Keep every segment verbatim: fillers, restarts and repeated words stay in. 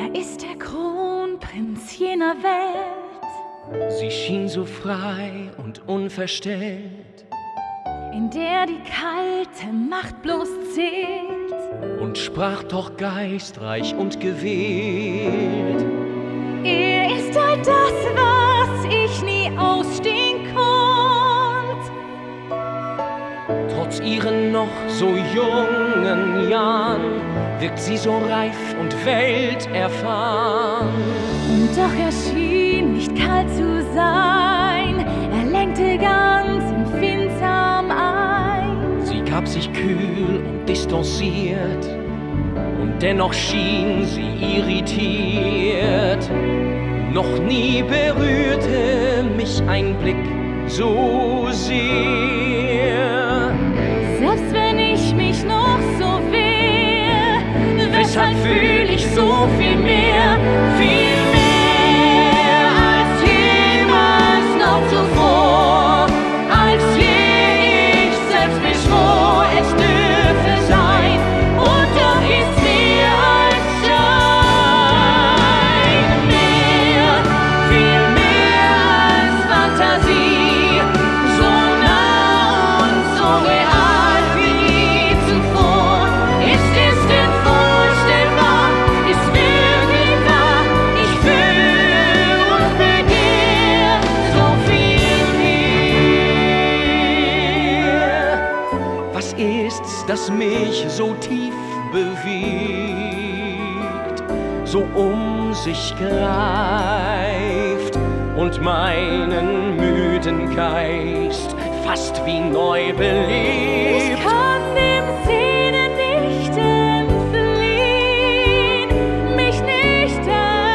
Er ist der Kronprinz jener Welt. Sie schien so frei und unverstellt, in der die kalte Macht bloß zählt, und sprach doch geistreich und gewählt. Er ist all das, was ich nie ausstehen konnt. Trotz ihren noch so jungen Jahren wirkt sie so reif und welterfahren. Und doch er schien nicht kalt zu sein, er lenkte ganz empfindsam ein. Sie gab sich kühl und distanziert, und dennoch schien sie irritiert. Noch nie berührte mich ein Blick so sehr. Selbst wenn ich mich noch so wehr, weshalb fühl ich so viel mehr, viel mehr als jemals noch zuvor, als je ich selbst beschwor, es dürfe sein, und doch ist mehr als Schein, mehr, viel mehr als Fantasie, so nah und so real wie nie zuvor. Ist es denn vorstellbar, ist wirklich wahr, ich fühl und begehr so viel mehr. Was ist's, das mich so tief bewegt, so um sich greift und meinen müden Geist fast wie neu belebt? Ich kann dem Sehnen nicht entfliehen, mich nicht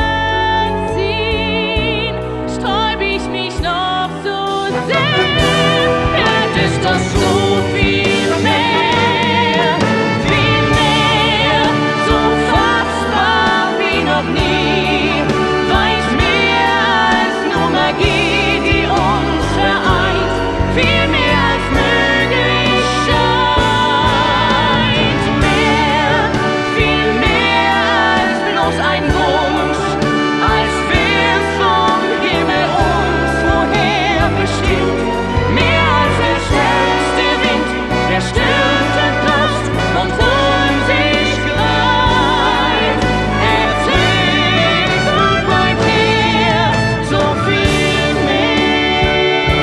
entziehen, sträub ich mich noch so sehr, bleibt es doch so viel mehr, viel mehr, so fassbar wie noch nie, weit mehr als nur Magie, die uns vereint, viel mehr als möglich scheint, mehr, viel mehr als bloß ein Wunsch, als wär's vom Himmel uns woher bestimmt, mehr als der stärkste Wind, der stürmt und tost und um sich greift, erzählt und bleibt hier so viel mehr.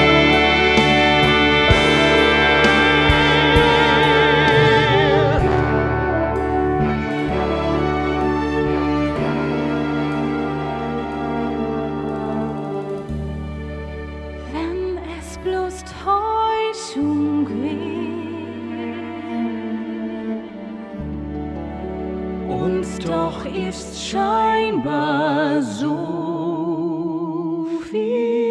Wenn es bloß Täuschung wär, und doch ist scheinbar so viel.